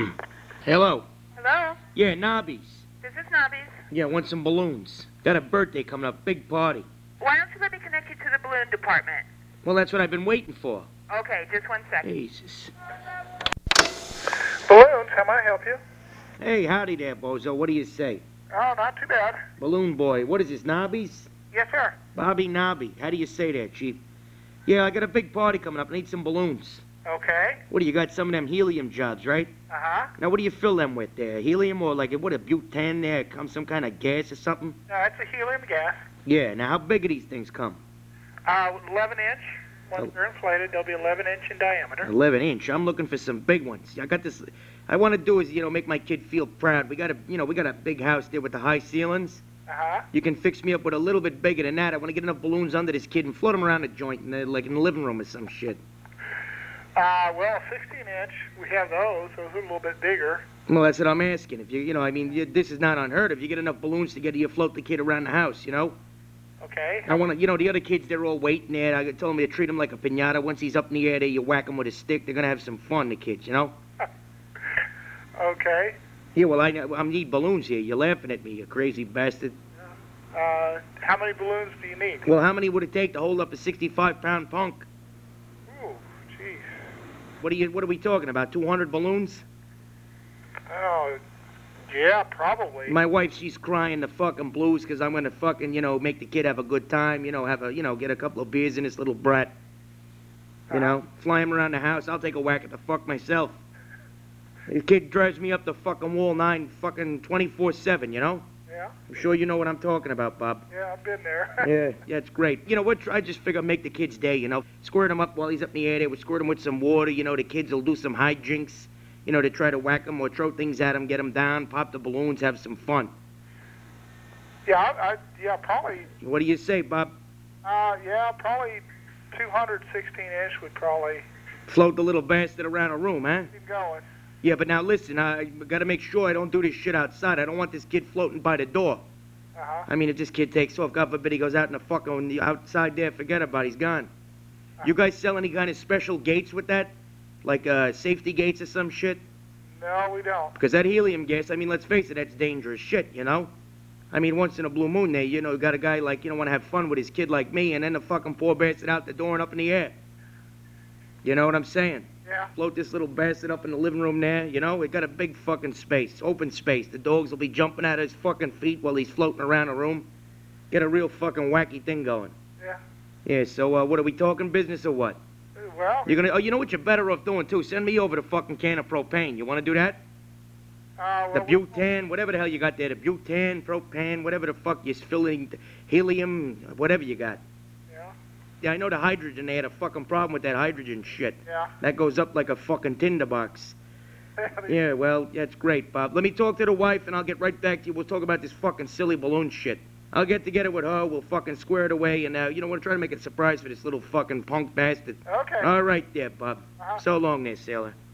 Hello. Hello? Yeah, Nobbies. This is Nobbies. Yeah, want some balloons. Got a birthday coming up, big party. Why don't you let me connect you to the balloon department? Well, that's what I've been waiting for. Okay, just 1 second. Jesus. Balloons, how may I help you? Hey, howdy there, bozo. What do you say? Oh, not too bad. Balloon boy. What is this, Nobbies? Yes, sir. Bobby Nobby. How do you say that, Chief? Yeah, I got a big party coming up. I need some balloons. Okay. What do you got? Some of them helium jobs, right? Uh-huh. Now, what do you fill them with there? Helium or like, what, a butane there? Comes some kind of gas or something? No, it's a helium gas. Yeah, now how big do these things come? 11 inch. Once they're inflated, they'll be 11 inch in diameter. 11 inch. I'm looking for some big ones. I got this. I want to do is, make my kid feel proud. We got a big house there with the high ceilings. Uh-huh. You can fix me up with a little bit bigger than that. I want to get enough balloons under this kid and float them around the joint, like in the living room or some shit. Well, 16 inch, we have those are a little bit bigger. Well, that's what I'm asking. If this is not unheard of. You get enough balloons to get you float the kid around the house, Okay. I want to, the other kids, they're all waiting there. I told them to treat him like a piñata. Once he's up in the air there, you whack him with a stick. They're going to have some fun, the kids, Okay. Here, well, I need balloons here. You're laughing at me, you crazy bastard. How many balloons do you need? Well, how many would it take to hold up a 65-pound punk? Ooh, jeez. What are we talking about, 200 balloons? Oh, yeah, probably. My wife, she's crying the fucking blues because I'm going to fucking, make the kid have a good time, get a couple of beers in this little brat. Fly him around the house. I'll take a whack at the fuck myself. The kid drives me up the fucking wall 24/7, Yeah. I'm sure you know what I'm talking about, Bob. Yeah, I've been there. Yeah, it's great. You know what? I just figure make the kid's day, Squirt him up while he's up in the air there. We squirt him with some water, the kids will do some hijinks, to try to whack him or throw things at him, get him down, pop the balloons, have some fun. Yeah, yeah, probably. What do you say, Bob? Yeah, probably 216 inch would probably Float the little bastard around a room, huh? keep going. Yeah, but now listen, I gotta make sure I don't do this shit outside. I don't want this kid floating by the door. Uh-huh. I mean, if this kid takes off, God forbid he goes out in the fucking outside there, forget about it, he's gone. You guys sell any kind of special gates with that? Like safety gates or some shit? No, we don't. Because that helium gas, I mean, let's face it, that's dangerous shit, I mean, once in a blue moon there, you got a guy like, want to have fun with his kid like me, and then the fucking poor bastard out the door and up in the air. You know what I'm saying? Yeah. Float this little bastard up in the living room there, we got a big fucking space, open space. The dogs will be jumping at his fucking feet while he's floating around the room. Get a real fucking wacky thing going. Yeah. Yeah, so what are we talking, business or what? Well, You're gonna, you know what you're better off doing too? Send me over the fucking can of propane. You wanna do that? The butane, whatever the hell you got there, the butane, propane, whatever the fuck you're filling, helium, whatever you got. Yeah, I know the hydrogen, they had a fucking problem with that hydrogen shit. Yeah. That goes up like a fucking tinderbox. Yeah, well, that's great, Bob. Let me talk to the wife and I'll get right back to you. We'll talk about this fucking silly balloon shit. I'll get together with her, we'll fucking square it away, and we'll try to make a surprise for this little fucking punk bastard. Okay. All right there, Bob. Uh-huh. So long there, sailor.